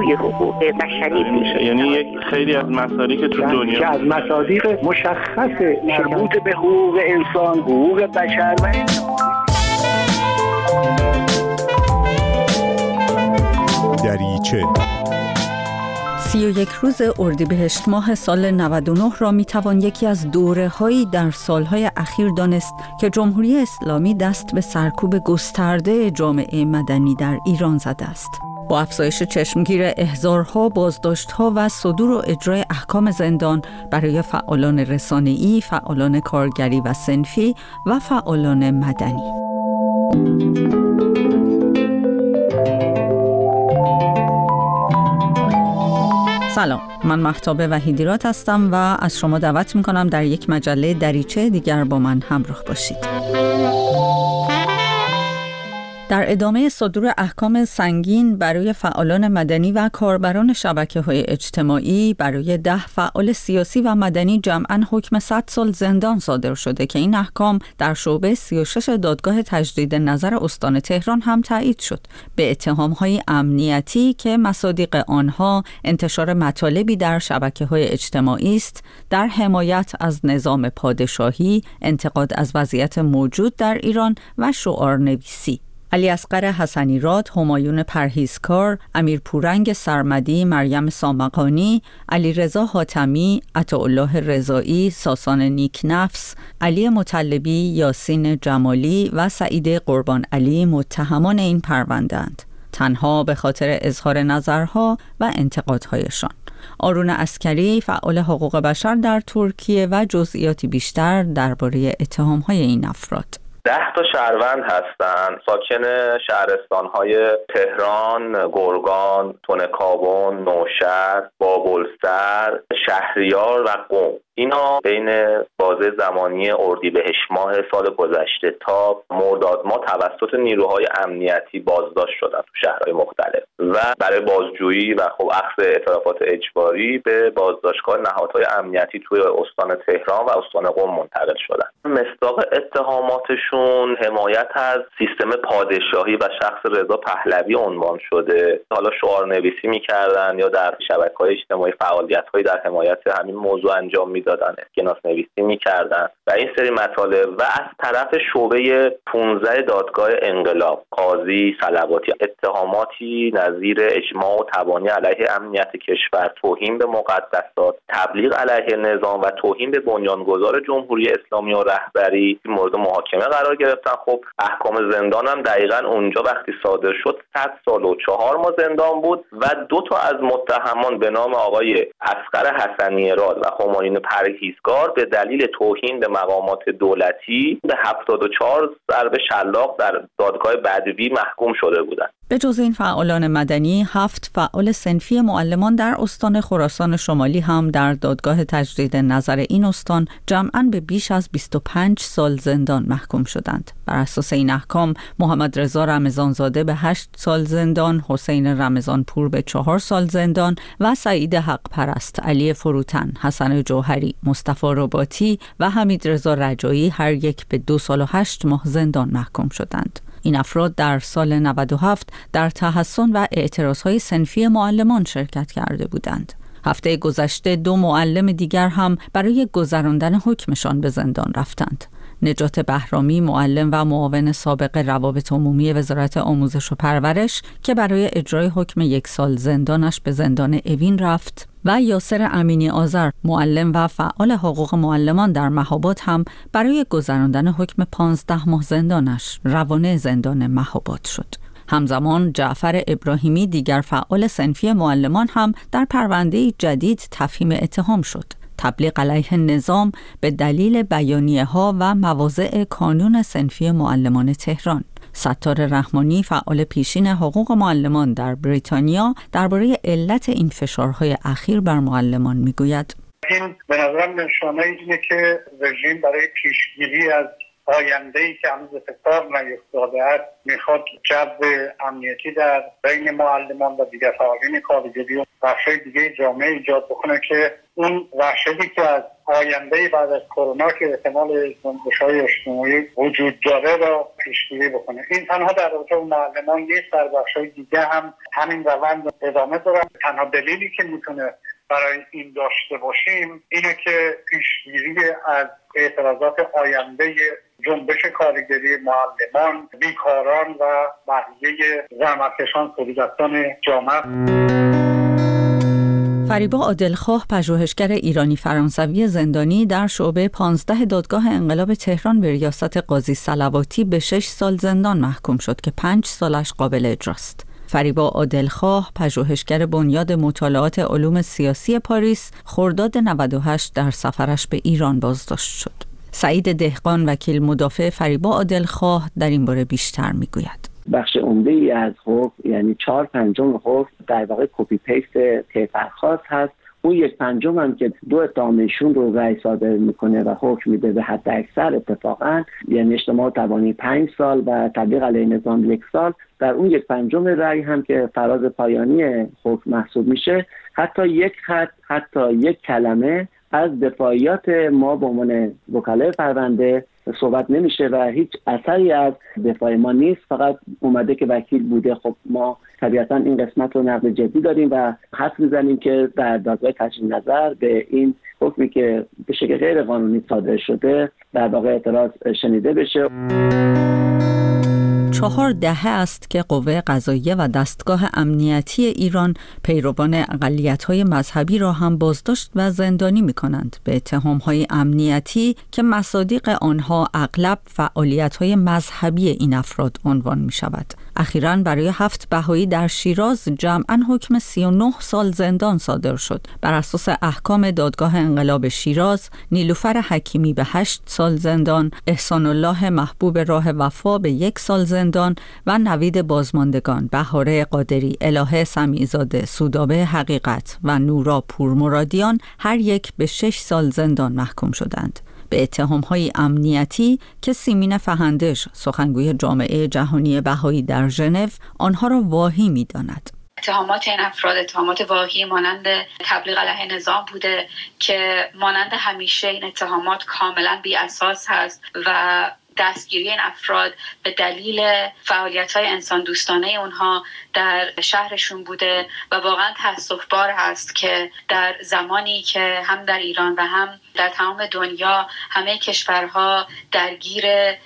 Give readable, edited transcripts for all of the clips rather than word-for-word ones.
روی حقوق بشری میشه. یعنی یک خیلی از مسائلی که تو دنیا که از مصادیق مشخص مربوط به حقوق انسان، حقوق بشر و دریچه 31 روز اردیبهشت ماه سال 99 را میتوان یکی از دوره‌هایی در سالهای اخیر دانست که جمهوری اسلامی دست به سرکوب گسترده جامعه مدنی در ایران زده است. با افزایش چشمگیر احضارها، بازداشت‌ها و صدور و اجرای احکام زندان برای فعالان رسانه‌ای، فعالان کارگری و صنفی و فعالان مدنی. سلام، من مهتاب وحیدیراد هستم و از شما دعوت میکنم در یک مجله دریچه دیگر با من همراه باشید. در ادامه صدور احکام سنگین برای فعالان مدنی و کاربران شبکه‌های اجتماعی، برای 10 فعال سیاسی و مدنی جمعاً حکم 100 سال زندان صادر شده که این احکام در شعبه 36 دادگاه تجدید نظر استان تهران هم تایید شد به اتهام‌های امنیتی که مصادیق آنها انتشار مطالبی در شبکه‌های اجتماعی است در حمایت از نظام پادشاهی، انتقاد از وضعیت موجود در ایران و شعارنویسی. علی اصغر حسنی راد، همایون پرهیزکار، امیر پورنگ سرمدی، مریم سامقانی، علی رضا حاتمی، عطاالله رضایی، ساسان نیکنفس، علی مطلبی، یاسین جمالی و سعید قربان علی متهمان این پرونده‌اند، تنها به خاطر اظهار نظرها و انتقادهایشان. آرون عسکری، فعال حقوق بشر در ترکیه و جزئیاتی بیشتر درباره اتهام‌های این افراد. 10 تا شهروند هستن، ساکن شهرستان‌های تهران، گرگان، تونکابون، نوشهر، بابلسر، شهریار و قم. اینا بین بازه زمانی اردیبهشت ماه سال گذشته تا مرداد ماه توسط نیروهای امنیتی بازداشت شدن تو شهرهای مختلف و برای بازجویی و خب اخذ اعترافات اجباری به بازداشتگاه نهادهای امنیتی توی استان تهران و استان قم منتقل شدن. مصداق اتهاماتشون حمایت از سیستم پادشاهی و شخص رضا پهلوی عنوان شده. حالا شعارنویسی می‌کردن یا در شبکه‌های اجتماعی فعالیت‌هایی در حمایت همین موضوع انجام میدادن، اسکناس نویسی میکردن و این سری مطالب. و از طرف شعبه 15 دادگاه انقلاب، قاضی صلواتی، اتهاماتی نظیر اجماع و تبانی علیه امنیت کشور، توهین به مقدسات، تبلیغ علیه نظام و توهین به بنیانگذار جمهوری اسلامی و رهبری مورد محاکمه قرار گرفتن. خب احکام زندان هم دقیقاً اونجا وقتی صادر شد 100 سال و 4 ماه زندان بود و 2 تا از متهمان به نام آقای اصغر حسنی راد و همایون پرهیزکار به دلیل توهین به مقامات دولتی به 74 ضرب شلاق در دادگاه بدوی محکوم شده بودند. به جز این فعالان مدنی، 7 فعال صنفی معلمان در استان خراسان شمالی هم در دادگاه تجدید نظر این استان جمعاً به بیش از 25 سال زندان محکوم شدند. بر اساس این احکام محمد رضا رمضانزاده به 8 سال زندان، حسین رمضانپور به 4 سال زندان و سعید حق پرست، علی فروتن، حسن جوهری، مصطفی رباطی و حمید رضا رجایی هر یک به 2 سال و 8 ماه زندان محکوم شدند. این افراد در سال 97 در تحصن و اعتراضهای صنفی معلمان شرکت کرده بودند. هفته گذشته 2 معلم دیگر هم برای گذراندن حکمشان به زندان رفتند. نجات بهرامی، معلم و معاون سابق روابط عمومی وزارت آموزش و پرورش که برای اجرای حکم 1 سال زندانش به زندان اوین رفت، و یاسر امینی آذر، معلم و فعال حقوق معلمان در مهاباد هم برای گذراندن حکم 15 ماه زندانش روانه زندان مهاباد شد. همزمان جعفر ابراهیمی، دیگر فعال صنفی معلمان، هم در پرونده جدید تفهیم اتهام شد: تبلیغ علیه نظام به دلیل بیانیه‌ها و مواضع کانون صنفی معلمان تهران. ستار رحمانی، فعال پیشین حقوق معلمان در بریتانیا، درباره علت این فشارهای اخیر بر معلمان میگوید: این به نظرم نشانه اینه که رژیم برای پیشگیری از آینده‌ای که هنوز اتفاق نیفتاده است میخواد جو امنیتی در بین معلمان و دیگر فعالین کارگری بخشای دیگه جامعه ایجاد بکنه که اون وحشتی که از آینده بعد از کرونا که احتمال جنبش‌های اجتماعی وجود داره را پیش‌گیری بکنه. این تنها در رابطه با معلمان نیست، در بخشای دیگه هم همین روند ادامه داره. تنها دلیلی که میتونه برای این داشته باشیم اینه که پیشگیری از اعتراضات آینده جنبش کارگری معلمان، بیکاران و بقیه زحمتکشان تولیدستان جامعه. فریبا عادلخواه، پژوهشگر ایرانی فرانسوی زندانی، در شعبه 15 دادگاه انقلاب تهران به ریاست قاضی صلواتی به 6 سال زندان محکوم شد که 5 سالش قابل اجراست. فریبا عادلخواه، پژوهشگر بنیاد مطالعات علوم سیاسی پاریس، خرداد 98 در سفرش به ایران بازداشت شد. سعید دهقان، وکیل مدافع فریبا عادلخواه، در این باره بیشتر میگوید. بخش عمده ای از حکم، یعنی 4/5 حکم در واقع کپی پیست کیفرخواست هست. اون 1/5 هم که 2 اتهامشون رو رأی صادر میکنه و حکم میده به حد اکثر اتفاقا، یعنی اجتماع تبانی 5 سال و تبلیغ علیه نظام 1 سال. در اون 1/5 رأی هم که فراز پایانی حکم محسوب میشه، حتی یک خط، حتی یک کلمه از دفاعیات ما به عنوان وکلای پرونده صحبت نمیشه و هیچ اثری از دفاع ما نیست. فقط اومده که وکیل بوده. خب ما طبیعتا این قسمت رو نقد جدی داریم و حرف میزنیم که در دادگاه تجدید نظر به این حکمی که به شکل غیر قانونی صادر شده در واقع اعتراض شنیده بشه. 4 دهه است که قوه قضاییه و دستگاه امنیتی ایران پیروان اقلیت‌های مذهبی را هم بازداشت و زندانی می‌کنند به اتهام‌های امنیتی که مصادیق آنها اغلب فعالیت‌های مذهبی این افراد عنوان می‌شود. اخیراً برای 7 بهایی در شیراز جمعاً حکم 39 سال زندان صادر شد. بر اساس احکام دادگاه انقلاب شیراز، نیلوفر حکیمی به 8 سال زندان، احسان الله محبوب راه وفا به 1 سال زندان و نوید بازماندگان، بهاره قادری، الهه سمیع‌زاده، سودابه حقیقت و نورا پورمرادیان هر یک به 6 سال زندان محکوم شدند به اتهام‌های امنیتی که سیمین فهندش، سخنگوی جامعه جهانی بهایی در ژنو، آنها را واهی می‌داند. اتهامات این افراد اتهامات واهی مانند تبلیغ علیه نظام بوده که مانند همیشه این اتهامات کاملا بی اساس هست و دستگیری این افراد به دلیل فعالیت‌های انسان دوستانه اونها در شهرشون بوده و واقعا تأسف‌بار هست که در زمانی که هم در ایران و هم در تمام دنیا همه کشورها درگیر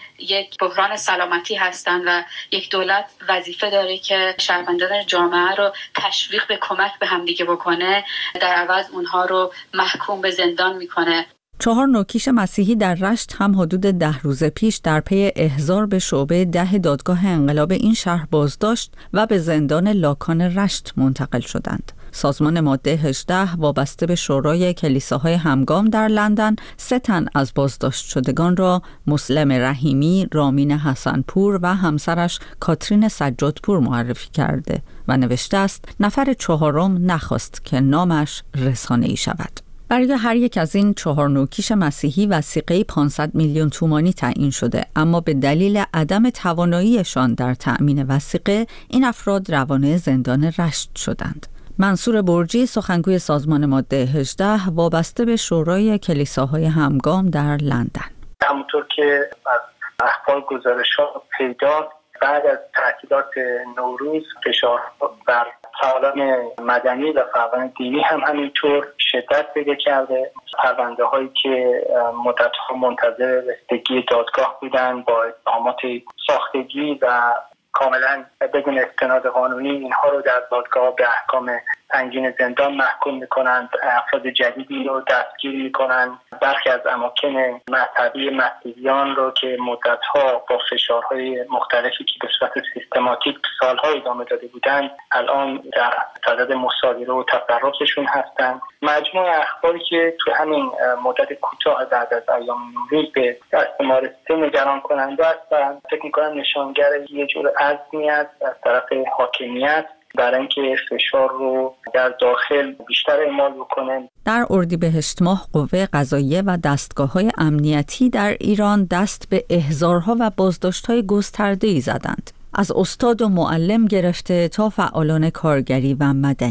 یک بحران سلامتی هستند و یک دولت وظیفه داره که شهروندان جامعه رو تشویق به کمک به همدیگه بکنه، در عوض اونها رو محکوم به زندان میکنه. 4 نوکیش مسیحی در رشت هم حدود 10 روز پیش در پی احضار به شعبه 10 دادگاه انقلاب این شهر بازداشت و به زندان لاکان رشت منتقل شدند. سازمان ماده 18 وابسته به شورای کلیساهای همگام در لندن 3 تن از بازداشت شدگان را مسلم رحیمی، رامین حسنپور و همسرش کاترین سجادپور معرفی کرده و نوشته است نفر 4م نخواست که نامش رسانه‌ای شود. برای هر یک از این 4 نوکیش مسیحی وثیقه 500 میلیون تومانی تعیین شده، اما به دلیل عدم تواناییشان در تأمین وثیقه این افراد روانه زندان رشت شدند. منصور برجی، سخنگوی سازمان ماده 18 وابسته به شورای کلیساهای همگام در لندن: همونطور که از اخبار گزارش‌ها پیدا، بعد از تعطیلات نوروز فشارها بر فعالان مدنی و فعالان دینی هم همینطور شدت پیدا کرده. پرونده هایی که مدت‌ها منتظر رسیدگی دادگاه بودن با اتهامات ساختگی و کاملا بدون استناد قانونی، اینها رو در دادگاه به احکام سنگین زندان محکوم میکنند. افراد جدیدی رو دستگیر میکنند. برخی از اماکن مذهبی مسیحیان رو که مدتها با فشارهای مختلفی که به صورت سیستماتیک سالها ادامه داده بودند، الان در صدد مصادره و تفرقشون هستند. مجموع اخباری که تو همین مدت کوتاه بعد از ایام نوروز به دست ما رسیده نگران کننده است و فکر میکنم نشانگر یه جور عزمی است از طرف حاکمیت برای اینکه فشار رو در داخل بیشتر اعمال بکنه. در اردیبهشت ماه قوه قضاییه و دستگاه‌های امنیتی در ایران دست به احضارها و بازداشت‌های گسترده‌ای زدند. از استاد و معلم گرفته تا فعالان کارگری و مدنی.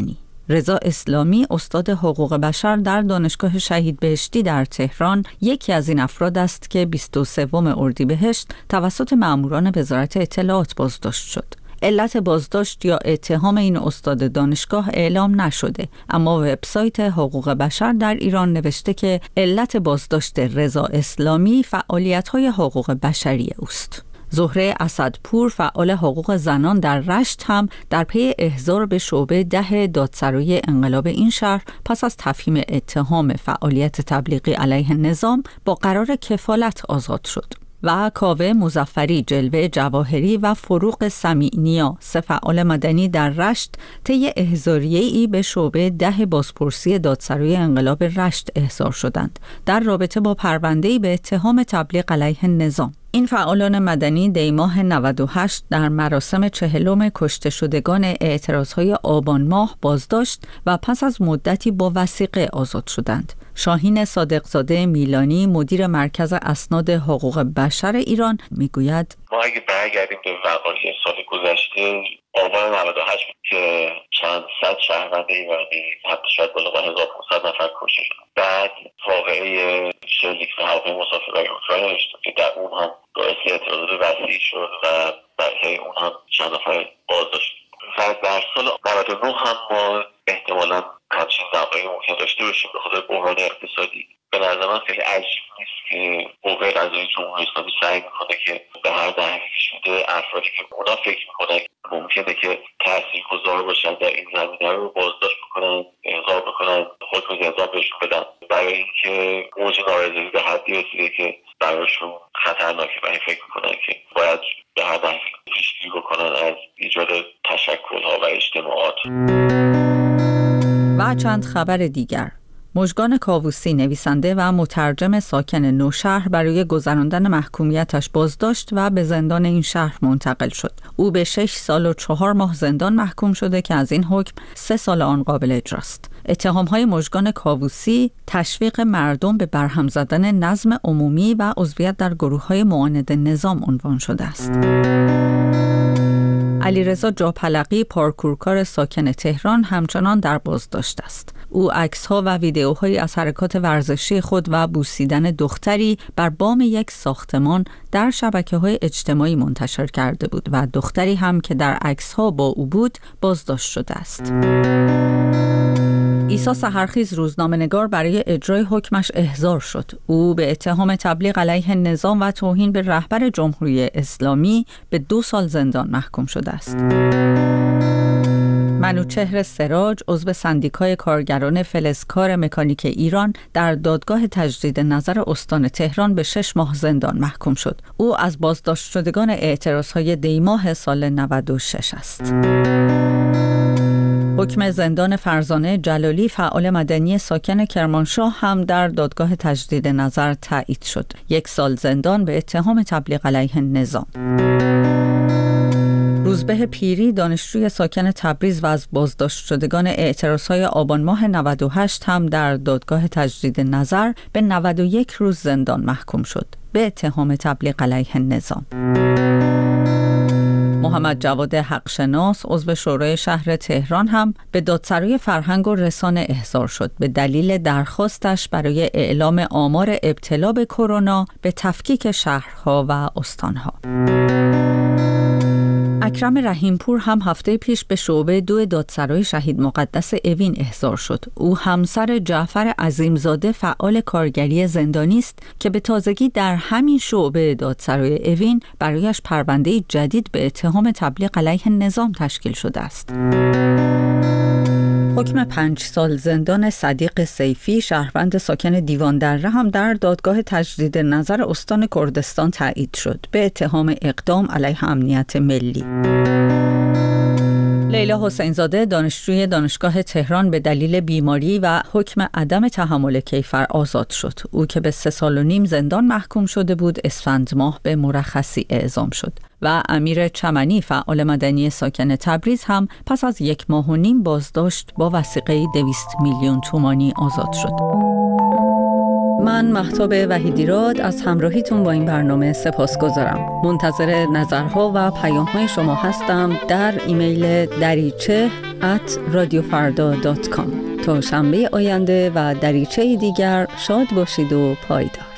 رضا اسلامی، استاد حقوق بشر در دانشگاه شهید بهشتی در تهران، یکی از این افراد است که 23 اردیبهشت توسط ماموران وزارت اطلاعات بازداشت شد. علت بازداشت یا اتهام این استاد دانشگاه اعلام نشده، اما وبسایت حقوق بشر در ایران نوشته که علت بازداشت رضا اسلامی فعالیت‌های حقوق بشری اوست. زهره اسدپور، فعال حقوق زنان در رشت، هم در پی احضار به شعبه 10 دادسرایی انقلاب این شهر پس از تفهیم اتهام فعالیت تبلیغی علیه نظام با قرار کفالت آزاد شد. و کاوه مظفری، جلوه جواهری و فروغ سمیعنیا، 3 فعال مدنی در رشت، طی احضاریه‌ای به شعبه 10 بازپرسی دادسرای انقلاب رشت احضار شدند در رابطه با پرونده‌ای به اتهام تبلیغ علیه نظام. این فعالان مدنی دی ماه 98 در مراسم 40 کشته شدگان اعتراضهای آبان ماه بازداشت و پس از مدتی با وثیقه آزاد شدند. شاهین صادقزاده میلانی، مدیر مرکز اسناد حقوق بشر ایران، میگوید ما اگه برگردیم به وقایع سال گذشته، آبان 98 که چند صد شهروند ایرانی، حتی شاید بالا 1500 نفر کشته شدند. بعد واقعه شلیک به هواپیمای مسافربری اوکراین که در اون هم باعث اعتراضات وسیع شد و برای اون هم چند نفر بازداشت. و در سال 99 هم ما احتمالاً همچین وقایعی ممکن داشته باشیم به خاطر بحران اقتصادی. به نظر من خیلی عجیب نیست که قوه قضاییه جمهوری اسلامی سعی میکنه که به هر دهنی شده افرادی که اونا فکر میکنن ممکنه که تاثیرگذار باشن در این زمینه رو بازداشت بکنن، احضار بکنن، حکم اعدام بهشون بدن، برای اینکه موج نارضایتی به حدی رسیده که براشون خطرناکه و این فکر میکنن که باید به هر دهنی پیشگیری بکنن از ایجاد تشکل‌ها و اجتماعات. و چند خبر دیگر. مژگان کاووسی، نویسنده و مترجم ساکن نوشهر، برای گذراندن محکومیتش بازداشت و به زندان این شهر منتقل شد. او به 6 سال و 4 ماه زندان محکوم شده که از این حکم 3 سال آن قابل اجراست. اتهام‌های مژگان کاووسی تشویق مردم به برهم زدن نظم عمومی و عضویت در گروه‌های معاند نظام عنوان شده است. علیرضا جاپلقی، پارکورکار ساکن تهران، همچنان در بازداشت است. او عکس‌ها و ویدئوهایی از حرکات ورزشی خود و بوسیدن دختری بر بام یک ساختمان در شبکه‌های اجتماعی منتشر کرده بود و دختری هم که در عکس‌ها با او بود بازداشت شده است. عیسی سحرخیز، روزنامه‌نگار، برای اجرای حکمش احضار شد. او به اتهام تبلیغ علیه نظام و توهین به رهبر جمهوری اسلامی به 2 سال زندان محکوم شده است. منوچهر سراج، عضو سندیکای کارگران فلزکار مکانیک ایران، در دادگاه تجدید نظر استان تهران به 6 ماه زندان محکوم شد. او از بازداشت شدگان اعتراضهای دی ماه سال 96 است. حکم زندان فرزانه جلالی، فعال مدنی ساکن کرمانشاه، هم در دادگاه تجدید نظر تایید شد. 1 سال زندان به اتهام تبلیغ علیه نظام. روزبه پیری، دانشجوی ساکن تبریز و از بازداشت شدگان اعتراضهای آبان ماه 98، هم در دادگاه تجدید نظر به 91 روز زندان محکوم شد به اتهام تبلیغ علیه نظام. محمد جواد حقشناس، عضو شورای شهر تهران، هم به دادسرای فرهنگ و رسانه احضار شد به دلیل درخواستش برای اعلام آمار ابتلا به کرونا به تفکیک شهرها و استانها. اکرم رحیمپور هم هفته پیش به شعبه 2 دادسرای شهید مقدس اوین احضار شد. او همسر جعفر عظیمزاده، فعال کارگری زندانی است که به تازگی در همین شعبه دادسرای اوین برایش پرونده جدید به اتهام تبلیغ علیه نظام تشکیل شده است. حکم 5 سال زندان صدیق سیفی، شهروند ساکن دیوان دره، هم در دادگاه تجدید نظر استان کردستان تایید شد به اتهام اقدام علیه امنیت ملی. لیلا حسینزاده، دانشجوی دانشگاه تهران، به دلیل بیماری و حکم عدم تحمل کیفر آزاد شد. او که به 3 سال و نیم زندان محکوم شده بود، اسفند ماه به مرخصی اعزام شد. و امیر چمنی، فعال مدنی ساکن تبریز، هم پس از 1 ماه و نیم بازداشت با وثیقه 200 میلیون تومانی آزاد شد. من مهتاب وحیدیراد از همراهیتون با این برنامه سپاسگزارم. منتظر نظرها و پیام‌های شما هستم در ایمیل dariche@radiofarda.com. تا شنبه آینده و دریچه دیگر شاد باشید و پایدار.